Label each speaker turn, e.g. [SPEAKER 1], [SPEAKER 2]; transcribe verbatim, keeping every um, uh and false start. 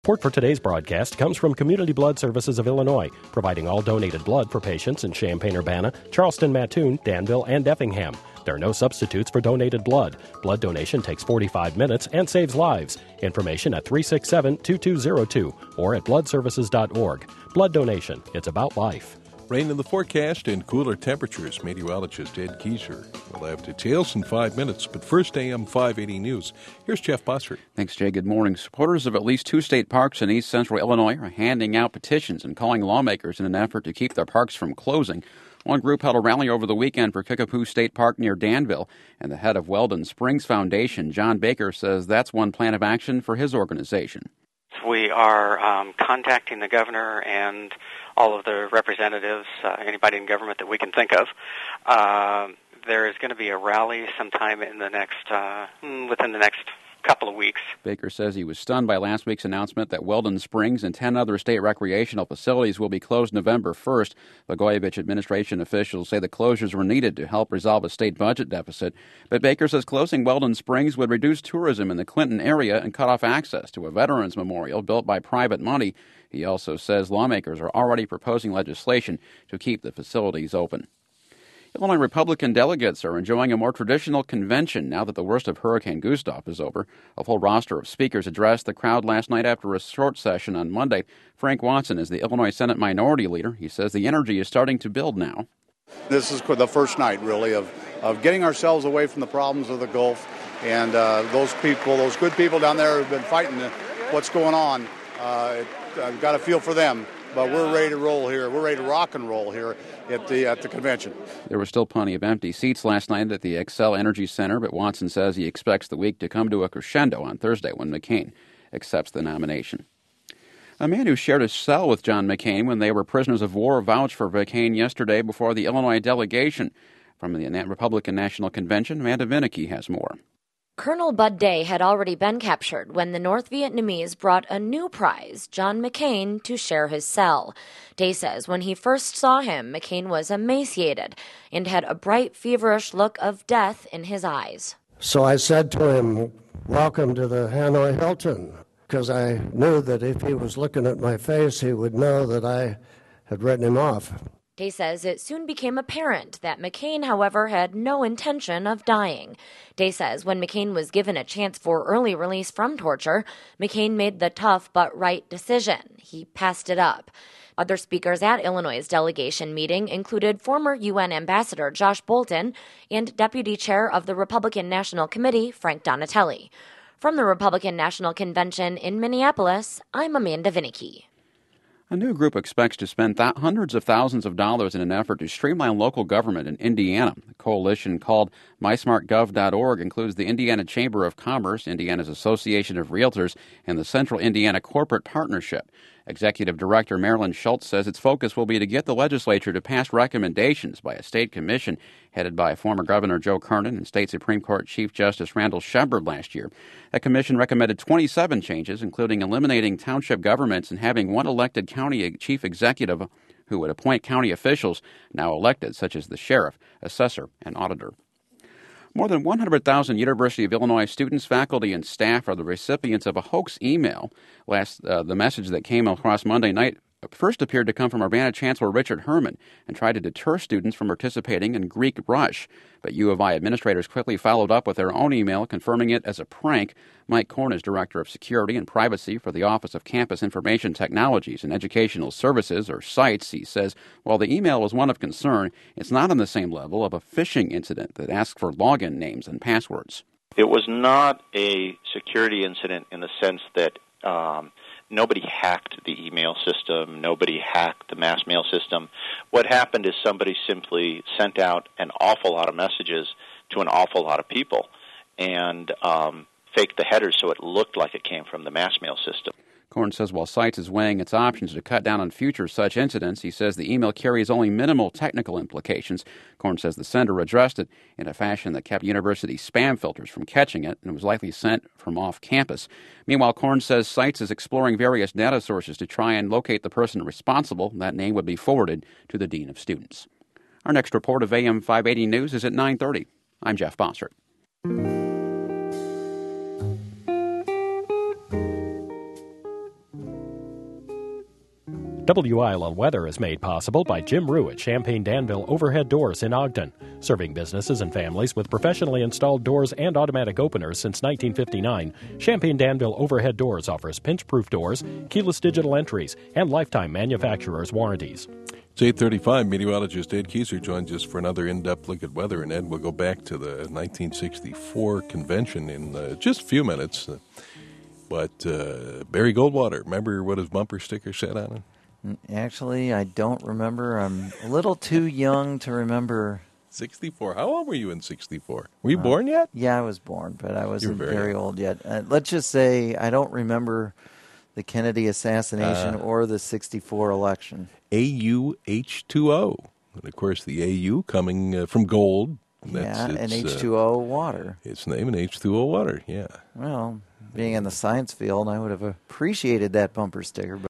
[SPEAKER 1] Support for today's broadcast comes from Community Blood Services of Illinois, providing all donated blood for patients in Champaign-Urbana, Charleston, Mattoon, Danville, and Effingham. There are no substitutes for donated blood. Blood donation takes forty-five minutes and saves lives. Information at three six seven, two two zero two or at blood services dot org. Blood donation. It's about life.
[SPEAKER 2] Rain in the forecast and cooler temperatures. Meteorologist Ed Kieser will have details in five minutes. But first, A M five eighty News. Here's Jeff Bossert.
[SPEAKER 3] Thanks, Jay. Good morning. Supporters of at least two state parks in east central Illinois are handing out petitions and calling lawmakers in an effort to keep their parks from closing. One group held a rally over the weekend for Kickapoo State Park near Danville, and the head of Weldon Springs Foundation, John Baker, says that's one plan of action for his organization.
[SPEAKER 4] We are um, contacting the governor and all of the representatives, uh, anybody in government that we can think of. Uh, there is going to be a rally sometime in the next, uh, within the next couple of weeks.
[SPEAKER 3] Baker says he was stunned by last week's announcement that Weldon Springs and ten other state recreational facilities will be closed November first. Blagojevich administration officials say the closures were needed to help resolve a state budget deficit. But Baker says closing Weldon Springs would reduce tourism in the Clinton area and cut off access to a veterans memorial built by private money. He also says lawmakers are already proposing legislation to keep the facilities open. Illinois Republican delegates are enjoying a more traditional convention now that the worst of Hurricane Gustav is over. A full roster of speakers addressed the crowd last night after a short session on Monday. Frank Watson is the Illinois Senate Minority Leader. He says the energy is starting to build now.
[SPEAKER 5] This is the first night, really, of, of getting ourselves away from the problems of the Gulf. And uh, those people, those good people down there who've been fighting what's going on, uh, I've got a feel for them. But we're ready to roll here. We're ready to rock and roll here at the at the convention.
[SPEAKER 3] There were still plenty of empty seats last night at the Xcel Energy Center, but Watson says he expects the week to come to a crescendo on Thursday when McCain accepts the nomination. A man who shared a cell with John McCain when they were prisoners of war vouched for McCain yesterday before the Illinois delegation. From the Republican National Convention, Amanda Vinicky has more.
[SPEAKER 6] Colonel Bud Day had already been captured when the North Vietnamese brought a new prize, John McCain, to share his cell. Day says when he first saw him, McCain was emaciated and had a bright, feverish look of death in his eyes.
[SPEAKER 7] So I said to him, "Welcome to the Hanoi Hilton," because I knew that if he was looking at my face, he would know that I had written him off.
[SPEAKER 6] Day says it soon became apparent that McCain, however, had no intention of dying. Day says when McCain was given a chance for early release from torture, McCain made the tough but right decision. He passed it up. Other speakers at Illinois' delegation meeting included former U N Ambassador Josh Bolten and Deputy Chair of the Republican National Committee, Frank Donatelli. From the Republican National Convention in Minneapolis, I'm Amanda Vinicky.
[SPEAKER 3] A new group expects to spend th- hundreds of thousands of dollars in an effort to streamline local government in Indiana. The coalition called my smart gov dot org includes the Indiana Chamber of Commerce, Indiana's Association of Realtors, and the Central Indiana Corporate Partnership. Executive Director Marilyn Schultz says its focus will be to get the legislature to pass recommendations by a state commission headed by former Governor Joe Kernan and State Supreme Court Chief Justice Randall Shepard last year. That commission recommended twenty-seven changes, including eliminating township governments and having one elected county chief executive who would appoint county officials now elected, such as the sheriff, assessor, and auditor. More than one hundred thousand University of Illinois students, faculty, and staff are the recipients of a hoax email. Last, uh, the message that came across Monday night first appeared to come from Urbana Chancellor Richard Herman and tried to deter students from participating in Greek Rush. But U of I administrators quickly followed up with their own email confirming it as a prank. Mike Korn is Director of Security and Privacy for the Office of Campus Information Technologies and Educational Services, or SITES. He says, while the email was one of concern, it's not on the same level of a phishing incident that asks for login names and passwords.
[SPEAKER 8] It was not a security incident in the sense that um, nobody hacked the email system, nobody hacked the mass mail system. What happened is somebody simply sent out an awful lot of messages to an awful lot of people and um, faked the headers so it looked like it came from the mass mail system.
[SPEAKER 3] Korn says while SITES is weighing its options to cut down on future such incidents, he says the email carries only minimal technical implications. Korn says the sender addressed it in a fashion that kept university spam filters from catching it and was likely sent from off campus. Meanwhile, Korn says SITES is exploring various data sources to try and locate the person responsible. That name would be forwarded to the Dean of Students. Our next report of A M five eighty News is at nine thirty. I'm Jeff Bossert.
[SPEAKER 1] W I L L weather is made possible by Jim Rue at Champaign Danville Overhead Doors in Ogden. Serving businesses and families with professionally installed doors and automatic openers since nineteen fifty-nine, Champaign Danville Overhead Doors offers pinch-proof doors, keyless digital entries, and lifetime manufacturer's warranties.
[SPEAKER 2] It's eight thirty-five. Meteorologist Ed Kieser joins us for another in-depth look at weather. And Ed, we'll go back to the nineteen sixty-four convention in uh, just a few minutes. But uh, Barry Goldwater, remember what his bumper sticker said on it?
[SPEAKER 9] Actually, I don't remember. I'm a little too young to remember.
[SPEAKER 2] sixty-four. How old were you in sixty-four? Were you uh, born yet?
[SPEAKER 9] Yeah, I was born, but I wasn't very, very
[SPEAKER 2] old.
[SPEAKER 9] old yet. Uh, let's just say I don't remember the Kennedy assassination uh, or the sixty-four election.
[SPEAKER 2] A U H two O. And, of course, the A U coming uh, from gold. That's
[SPEAKER 9] yeah,
[SPEAKER 2] its,
[SPEAKER 9] and H two O uh, water.
[SPEAKER 2] Its name, and H two O water, yeah.
[SPEAKER 9] Well, being in the science field, I would have appreciated that bumper sticker. But